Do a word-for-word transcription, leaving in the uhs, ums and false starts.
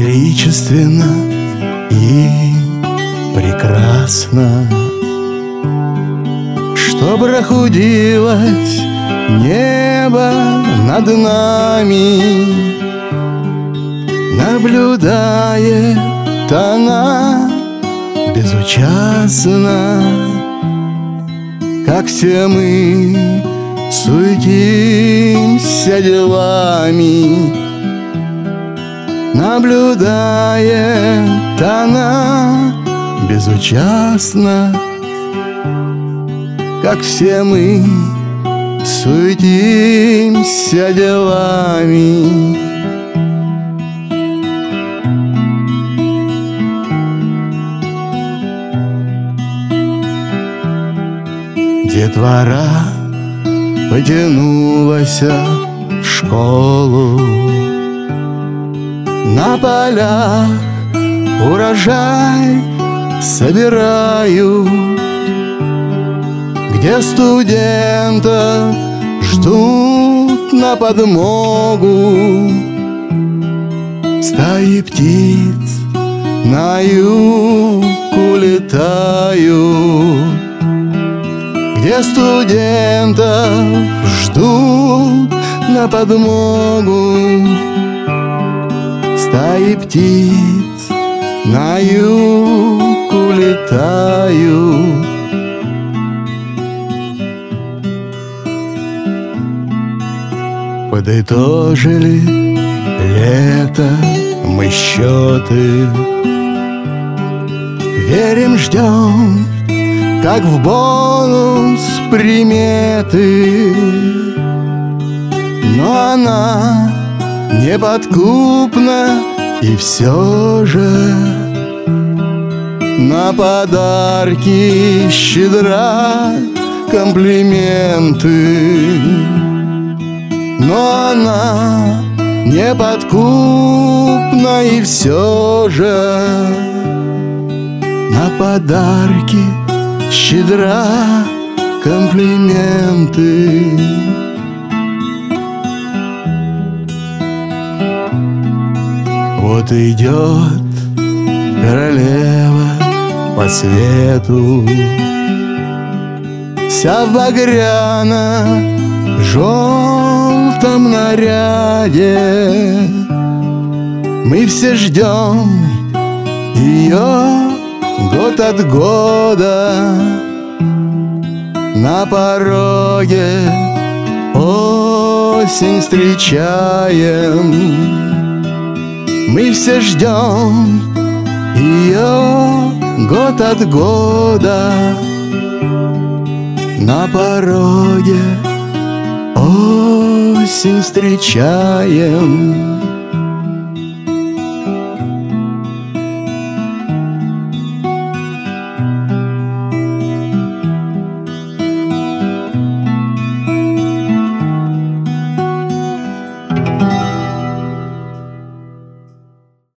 величественно и прекрасно, чтоб прохудилось небо над нами. Наблюдает она безучастно, как все мы суетимся делами. Наблюдает она безучастно, как все мы суетимся делами. Детвора потянулась в школу. На полях урожай собирают, где студентов ждут на подмогу. Стаи птиц на юг улетают, где студентов ждут на подмогу. Стаи птиц на юг улетают. Подытожили лето мы счеты, верим, ждем, как в бонус приметы. Но она неподкупна и все же на подарки щедра комплименты. Но она неподкупна и все же на подарки щедра комплименты. Вот идет королева по свету, вся в багряно-желтом наряде. Мы все ждем ее год от года. На пороге осень встречаем. Мы все ждем ее год от года. На пороге осень встречаем.